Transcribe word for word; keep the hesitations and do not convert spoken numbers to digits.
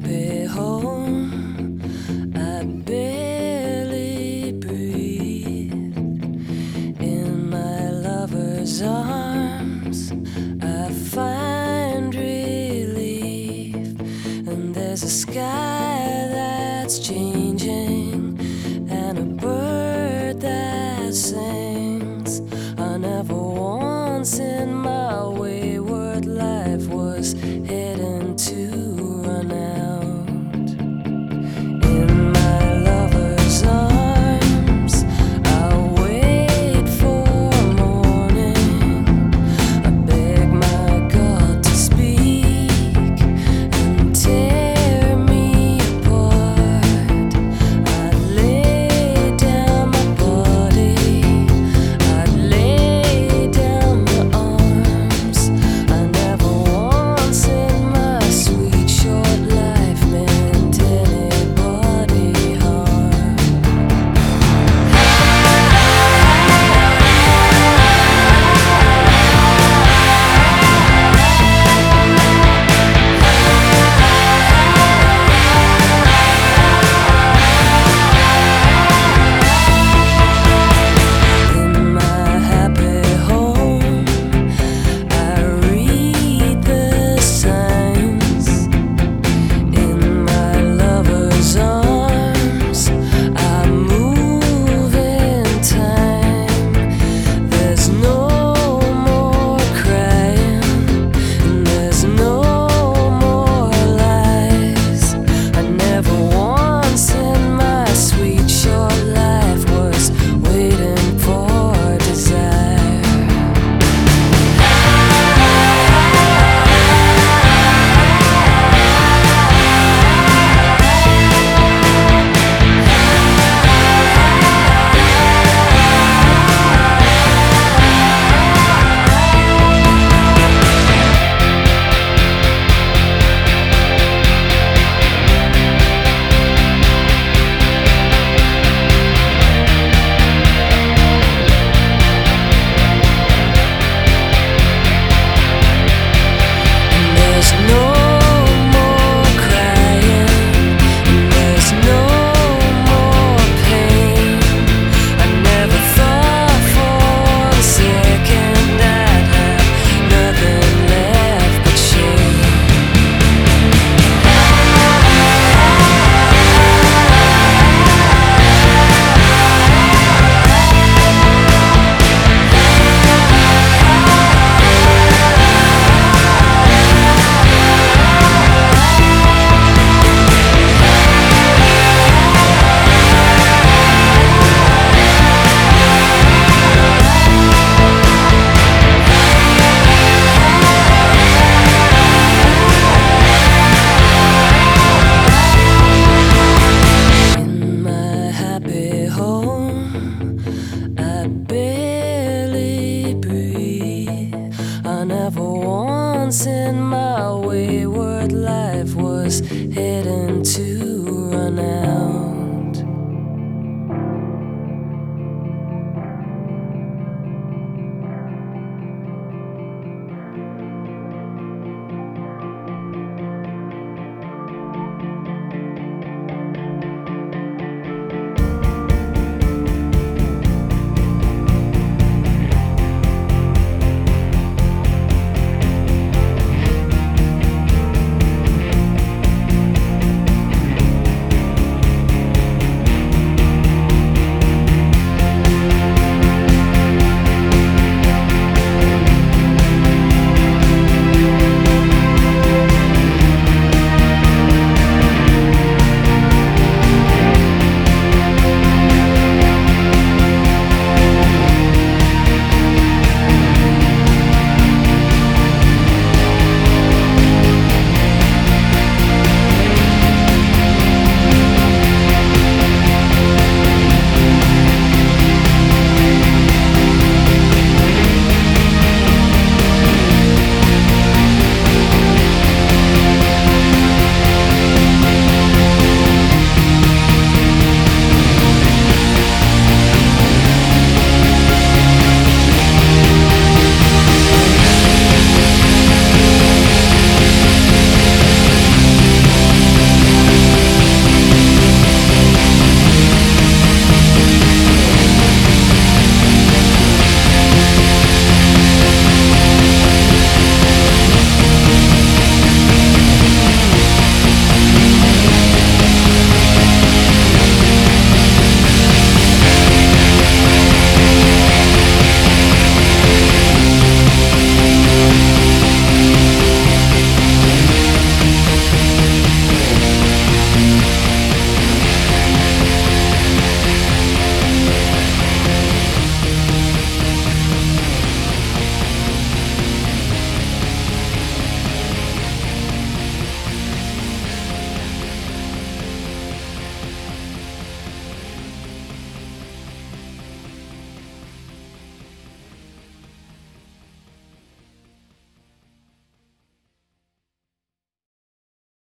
happy home, I barely breathe. In my lover's arms, I find relief. And there's a sky that's changing, and a bird that sings. I never once in my wayward life was heading to run out. In my lover's arms, I wait for morning. I beg my God to speak and tear me apart. I lay down my body, I lay down my arms. I never once in my sweet short life meant anybody harm. In my happy home, I read the signs. In my lover's arms, I move in time. There's no more crying, and there's no more lies. I never once in my sweet short life was waiting for desire. There's no more crying, and there's no more pain. I never thought for a second I'd have nothing left but shame. In my happy home, I barely breathe. I never once in my wayward life was heading to